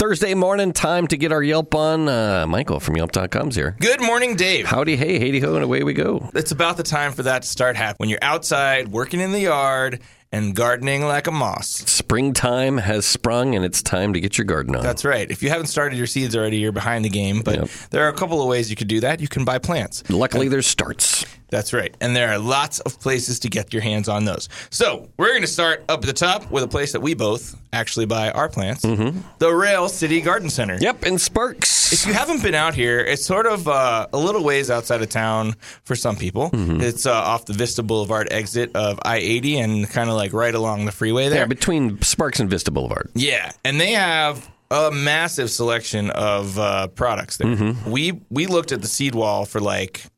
Thursday morning, time to get our Yelp on. Michael from Yelp.com's here. Good morning, Dave. Howdy, hey, hey, ho, and away we go. It's about the time for that to start happening. When you're outside, working in the yard, and gardening like a moss. Springtime has sprung, and it's time to get your garden on. That's right. If you haven't started your seeds already, you're behind the game. But there are a couple of ways you could do that. You can buy plants. Luckily, there's starts. That's right. And there are lots of places to get your hands on those. So we're going to start up at the top with a place that we both actually buy our plants, the Rail City Garden Center. Yep, in Sparks. If you haven't been out here, it's sort of a little ways outside of town for some people. It's off the Vista Boulevard exit of I-80 and kind of like right along the freeway there. Yeah, between Sparks and Vista Boulevard. Yeah, and they have a massive selection of products there. We looked at the seed wall for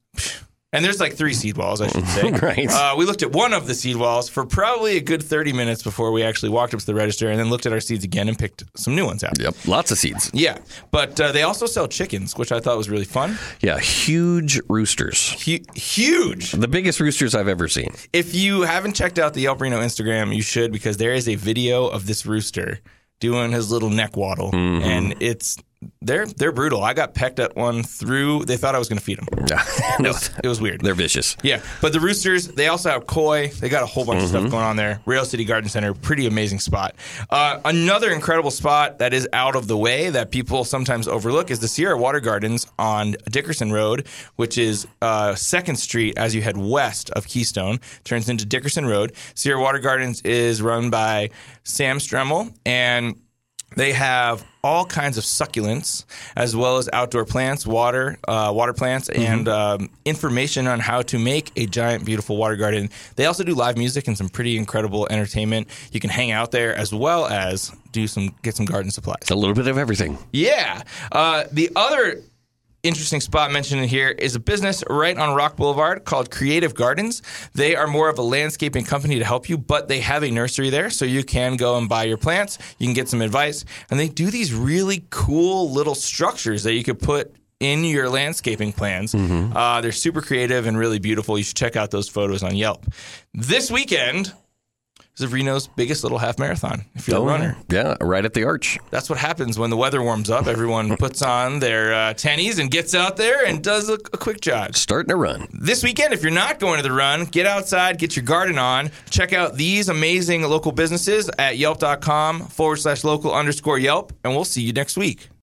and there's like 3 seed walls, I should say. Right. We looked at one of the seed walls for probably a good 30 minutes before we actually walked up to the register and then looked at our seeds again and picked some new ones out. Yep, lots of seeds. Yeah, but they also sell chickens, which I thought was really fun. Yeah, huge roosters. Huge. The biggest roosters I've ever seen. If you haven't checked out the Yelp Reno Instagram, you should, because there is a video of this rooster doing his little neck waddle, and they're brutal. I got pecked at one through. They thought I was going to feed them. It was weird. They're vicious. Yeah, but the roosters, they also have koi. They got a whole bunch of stuff going on there. Rail City Garden Center, pretty amazing spot. Another incredible spot that is out of the way that people sometimes overlook is the Sierra Water Gardens on Dickerson Road, which is 2nd Street as you head west of Keystone. Turns into Dickerson Road. Sierra Water Gardens is run by Sam Stremmel, and they have all kinds of succulents, as well as outdoor plants, water plants, and information on how to make a giant, beautiful water garden. They also do live music and some pretty incredible entertainment. You can hang out there as well as get some garden supplies. A little bit of everything. Yeah. The other interesting spot mentioned in here is a business right on Rock Boulevard called Creative Gardens. They are more of a landscaping company to help you, but they have a nursery there, so you can go and buy your plants. You can get some advice, and they do these really cool little structures that you could put in your landscaping plans. They're super creative and really beautiful. You should check out those photos on Yelp. This weekend is Reno's biggest little half marathon, if you're a runner. Yeah, right at the Arch. That's what happens when the weather warms up. Everyone puts on their tennies and gets out there and does a quick jog. Starting to run. This weekend, if you're not going to the run, get outside, get your garden on. Check out these amazing local businesses at yelp.com/local_Yelp, and we'll see you next week.